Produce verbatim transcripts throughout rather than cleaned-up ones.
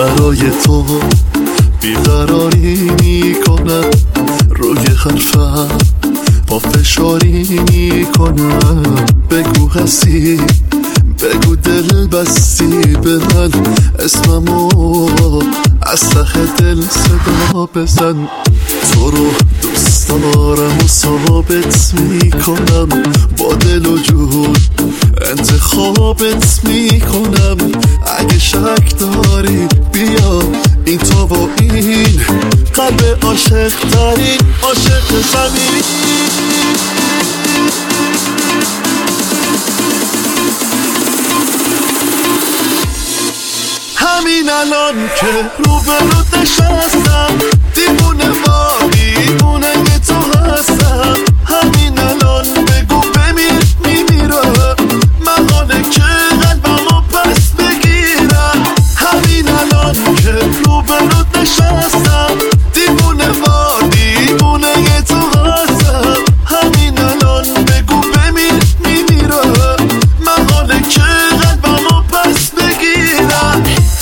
برای تو بیقراری میکنم، روی حرفم با فشاری میکنم. بگو هستی، بگو دل بستی به من، اسممو از ته دل صدا بزن. تو رو دوست دارم و ثابت میکنم، با دل و جون انتخابت میکنم. اگه شک داری بیا این تو و این قلب عاشق ترین عاشق زمین. همین الان که رو به رو نشستم، دیوونه ما دیوونه تو هستم. همین الان بگو بمیر میمیرم، من حاله که قلبمو پس بگیرم. همین الان که رو به رو نشستم، دیوونه ما دیوونه تو هستم. همین الان بگو بمیر میمیرم، من حاله که قلبمو پس بگیرم.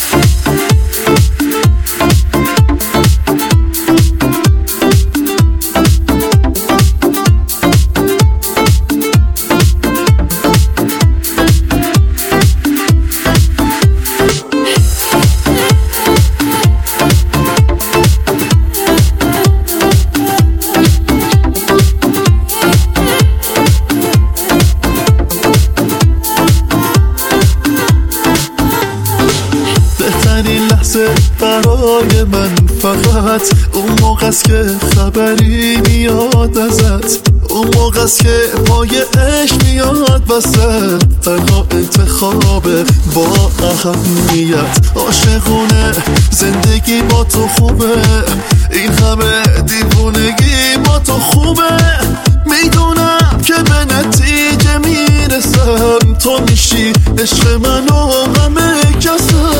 بهترین لحظه برای من فقط اون موقع است که خبری میاد ازت، اون موقع است که پای عشق میاد وسط. تنها انتخاب با اهمیت عاشقونه، زندگی با تو خوبه، این همه دیوونگی با تو خوبه. میدونم که به نتیجه میرسم، تو میشی عشق من و همه کسم.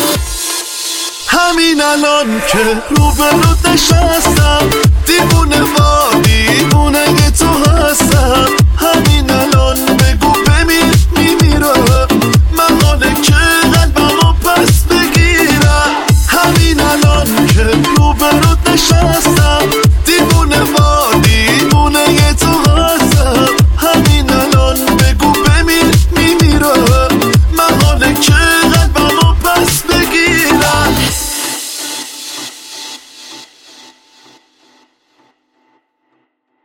همین الان که رو به رو نشستم، دیوونه